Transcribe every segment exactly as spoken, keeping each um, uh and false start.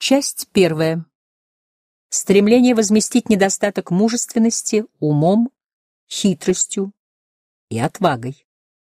Часть первая. Стремление возместить недостаток мужественности умом, хитростью и отвагой.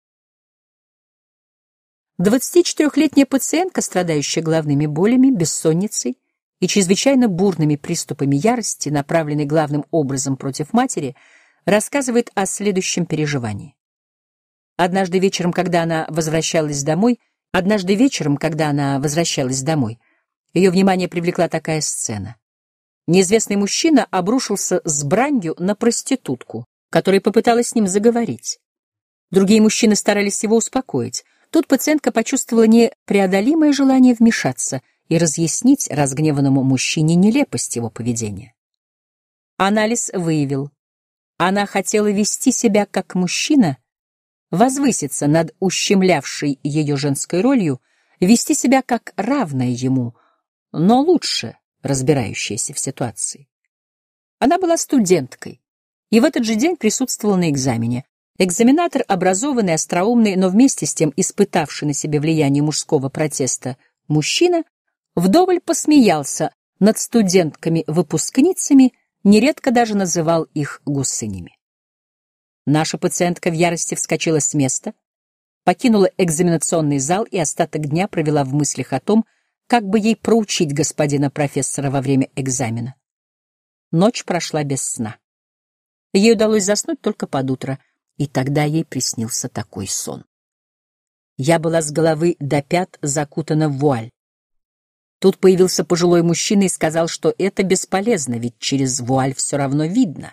Двадцатичетырехлетняя пациентка, страдающая головными болями, бессонницей и чрезвычайно бурными приступами ярости, направленной главным образом против матери, рассказывает о следующем переживании. Однажды вечером, когда она возвращалась домой, однажды вечером, когда она возвращалась домой, ее внимание привлекла такая сцена. Неизвестный мужчина обрушился с бранью на проститутку, которая попыталась с ним заговорить. Другие мужчины старались его успокоить. Тут пациентка почувствовала непреодолимое желание вмешаться и разъяснить разгневанному мужчине нелепость его поведения. Анализ выявил: она хотела вести себя как мужчина, возвыситься над ущемлявшей ее женской ролью, вести себя как равная ему, но лучше разбирающаяся в ситуации. Она была студенткой и в этот же день присутствовала на экзамене. Экзаменатор, образованный, остроумный, но вместе с тем испытавший на себе влияние мужского протеста мужчина, вдоволь посмеялся над студентками-выпускницами, нередко даже называл их гусынями. Наша пациентка в ярости вскочила с места, покинула экзаменационный зал и остаток дня провела в мыслях о том, как бы ей проучить господина профессора во время экзамена. Ночь прошла без сна. Ей удалось заснуть только под утро, и тогда ей приснился такой сон. Я была с головы до пят закутана в вуаль. Тут появился пожилой мужчина и сказал, что это бесполезно, ведь через вуаль все равно видно.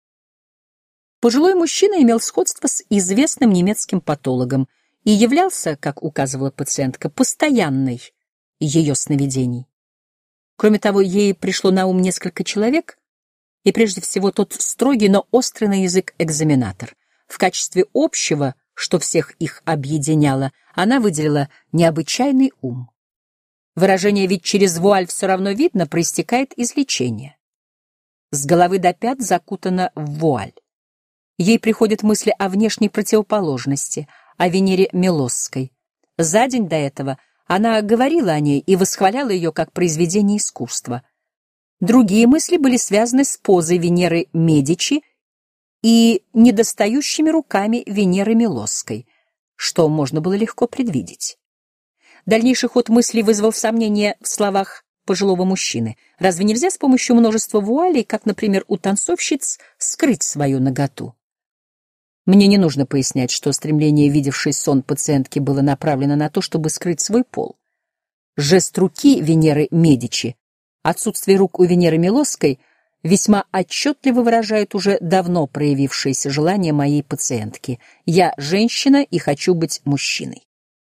Пожилой мужчина имел сходство с известным немецким патологом и являлся, как указывала пациентка, постоянной ее сновидений. Кроме того, ей пришло на ум несколько человек, и прежде всего тот строгий, но острый на язык экзаменатор. В качестве общего, что всех их объединяло, она выделила необычайный ум. Выражение «ведь через вуаль все равно видно» проистекает из лечения. С головы до пят закутана в вуаль. Ей приходят мысли о внешней противоположности, о Венере Милосской. За день до этого она говорила о ней и восхваляла ее как произведение искусства. Другие мысли были связаны с позой Венеры Медичи и недостающими руками Венеры Милосской, что можно было легко предвидеть. Дальнейший ход мыслей вызвал сомнения в словах пожилого мужчины. Разве нельзя с помощью множества вуалей, как, например, у танцовщиц, скрыть свою наготу? Мне не нужно пояснять, что стремление, видевшей сон пациентки, было направлено на то, чтобы скрыть свой пол. Жест руки Венеры Медичи, отсутствие рук у Венеры Милосской весьма отчетливо выражает уже давно проявившееся желание моей пациентки. Я женщина и хочу быть мужчиной.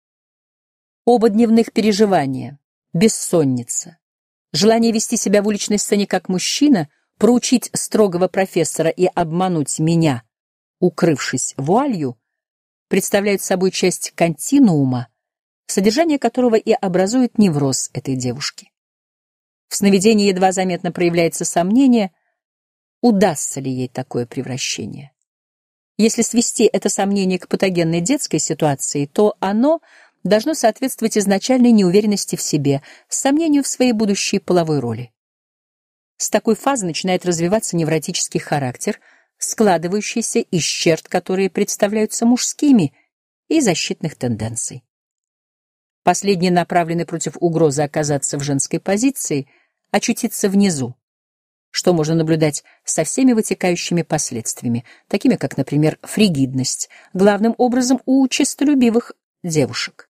Оба дневных переживания, бессонница, желание вести себя в уличной сцене как мужчина, проучить строгого профессора и обмануть меня, укрывшись вуалью, представляют собой часть континуума, содержание которого и образует невроз этой девушки. В сновидении едва заметно проявляется сомнение, удастся ли ей такое превращение. Если свести это сомнение к патогенной детской ситуации, то оно должно соответствовать изначальной неуверенности в себе, сомнению в своей будущей половой роли. С такой фазы начинает развиваться невротический характер, складывающийся из черт, которые представляются мужскими, и защитных тенденций. Последние направлены против угрозы оказаться в женской позиции, очутиться внизу, что можно наблюдать со всеми вытекающими последствиями, такими как, например, фригидность, главным образом у честолюбивых девушек.